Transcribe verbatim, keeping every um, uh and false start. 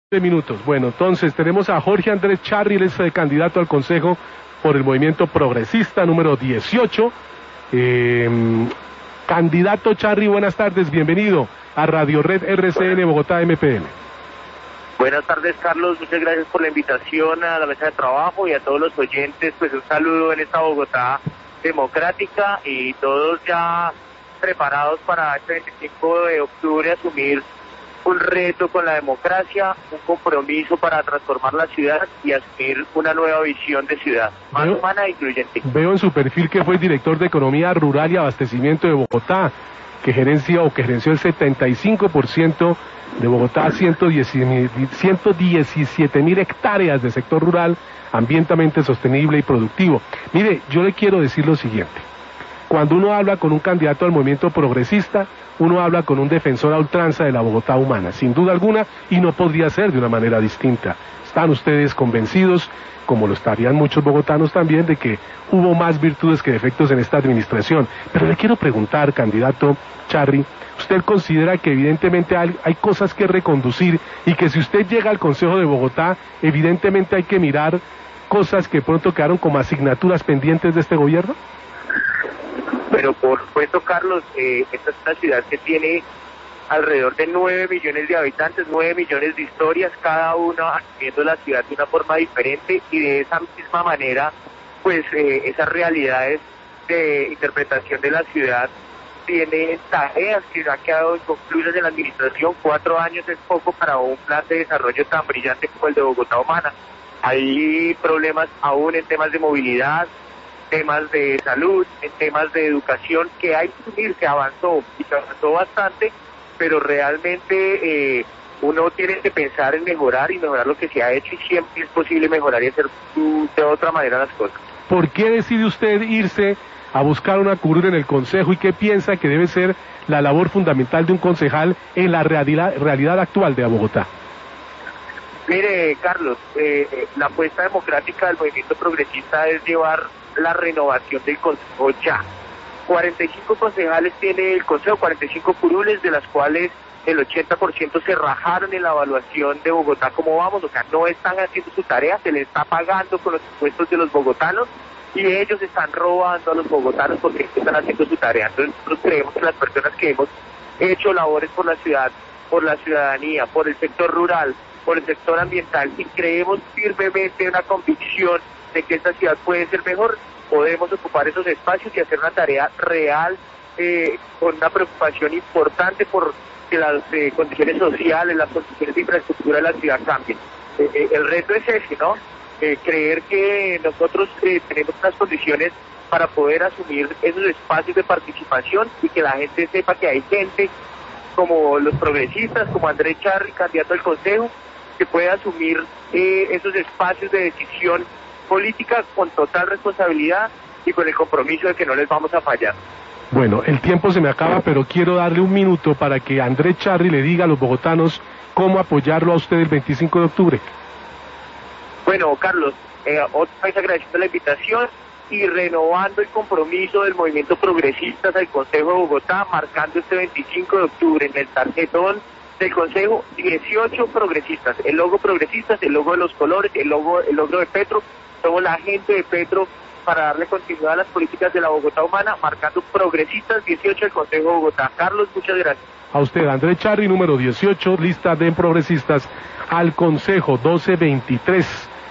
Minutos. Bueno, entonces tenemos a Jorge Andrés Charri, él es eh, candidato al Consejo por el Movimiento Progresista número dieciocho. Eh, candidato Charri, buenas tardes, bienvenido a Radio Red R C N Bogotá M P N. Buenas tardes, Carlos, muchas gracias por la invitación a la mesa de trabajo y a todos los oyentes, pues un saludo en esta Bogotá democrática y todos ya preparados para este veinticinco de octubre asumir un reto con la democracia, un compromiso para transformar la ciudad y asumir una nueva visión de ciudad, más veo, humana e incluyente. Veo en su perfil que fue director de Economía Rural y Abastecimiento de Bogotá, que gerencia o que gerenció el setenta y cinco por ciento de Bogotá, ciento diecisiete mil hectáreas de sector rural ambientalmente sostenible y productivo. Mire, yo le quiero decir lo siguiente. Cuando uno habla con un candidato al movimiento progresista, uno habla con un defensor a ultranza de la Bogotá humana, sin duda alguna, y no podría ser de una manera distinta. ¿Están ustedes convencidos, como lo estarían muchos bogotanos también, de que hubo más virtudes que defectos en esta administración? Pero le quiero preguntar, candidato Charri, ¿usted considera que evidentemente hay, hay cosas que reconducir y que si usted llega al Consejo de Bogotá, evidentemente hay que mirar cosas que pronto quedaron como asignaturas pendientes de este gobierno? Pero por supuesto, Carlos, eh, esta es una ciudad que tiene alrededor de nueve millones de habitantes, nueve millones de historias, cada uno viendo la ciudad de una forma diferente y de esa misma manera, pues eh, esas realidades de interpretación de la ciudad tienen tareas que han quedado inconclusas en la administración. Cuatro años es poco para un plan de desarrollo tan brillante como el de Bogotá Humana. Hay problemas aún en temas de movilidad, temas de salud, en temas de educación, que hay que unir, se avanzó, y se avanzó bastante, pero realmente eh, uno tiene que pensar en mejorar y mejorar lo que se ha hecho, y siempre es posible mejorar y hacer de otra manera las cosas. ¿Por qué decide usted irse a buscar una curul en el Consejo y qué piensa que debe ser la labor fundamental de un concejal en la realidad, realidad actual de Bogotá? Mire, Carlos, eh, la apuesta democrática del movimiento progresista es llevar la renovación del Consejo ya. cuarenta y cinco concejales tiene el Consejo, cuarenta y cinco curules, de las cuales el ochenta por ciento se rajaron en la evaluación de Bogotá. ¿Cómo vamos? O sea, no están haciendo su tarea, se les está pagando con los impuestos de los bogotanos y ellos están robando a los bogotanos porque están haciendo su tarea. Entonces nosotros creemos que las personas que hemos hecho labores por la ciudad, por la ciudadanía, por el sector rural, por el sector ambiental, y creemos firmemente una convicción de que esta ciudad puede ser mejor, podemos ocupar esos espacios y hacer una tarea real, eh, con una preocupación importante por que las eh, condiciones sociales, las condiciones de infraestructura de la ciudad cambien. Eh, eh, el reto es ese, ¿no? Eh, creer que nosotros eh, tenemos unas condiciones para poder asumir esos espacios de participación y que la gente sepa que hay gente como los progresistas, como Andrés Charri, candidato al Consejo, que puede asumir eh, esos espacios de decisión política con total responsabilidad y con el compromiso de que no les vamos a fallar. Bueno, el tiempo se me acaba, pero quiero darle un minuto para que Andrés Charri le diga a los bogotanos cómo apoyarlo a usted el veinticinco de octubre. Bueno, Carlos, eh, otra vez agradeciendo la invitación y renovando el compromiso del movimiento progresista al Consejo de Bogotá, marcando este veinticinco de octubre en el tarjetón del Consejo dieciocho progresistas, el logo progresistas, el logo de los colores, el logo, el logo de Petro. Somos la gente de Petro para darle continuidad a las políticas de la Bogotá humana, marcando progresistas dieciocho del Consejo de Bogotá. Carlos, muchas gracias. A usted, Andrés Charri, número dieciocho, lista de progresistas al Consejo doce veintitrés.